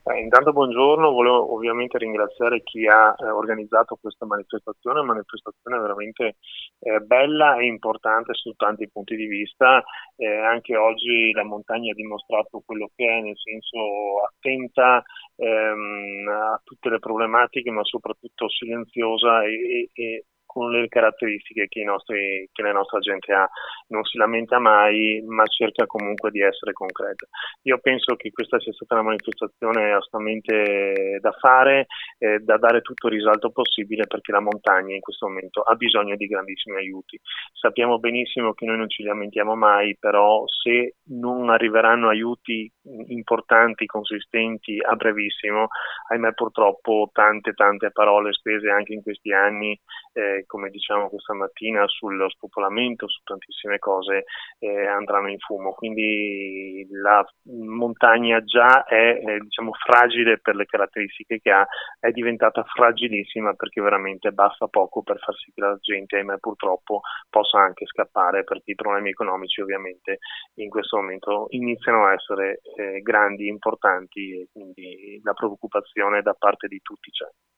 Intanto buongiorno, volevo ovviamente ringraziare chi ha organizzato questa manifestazione, una manifestazione veramente bella e importante su tanti punti di vista. Anche oggi la montagna ha dimostrato quello che è, nel senso attenta a tutte le problematiche, ma soprattutto silenziosa e con le caratteristiche che la nostra gente ha. Non si lamenta mai, ma cerca comunque di essere concreta. Io penso che questa sia stata una manifestazione assolutamente da fare, da dare tutto il risalto possibile, perché la montagna in questo momento ha bisogno di grandissimi aiuti. Sappiamo benissimo che noi non ci lamentiamo mai, però se non arriveranno aiuti importanti, consistenti a brevissimo, ahimè purtroppo tante parole spese anche in questi anni, come diciamo questa mattina, sullo spopolamento, su tantissime cose, andranno in fumo. Quindi la montagna già è diciamo fragile per le caratteristiche che ha, è diventata fragilissima perché veramente basta poco per far sì che la gente, ahimè purtroppo, possa anche scappare, perché i problemi economici ovviamente in questo momento iniziano a essere grandi, importanti, e quindi la preoccupazione da parte di tutti c'è.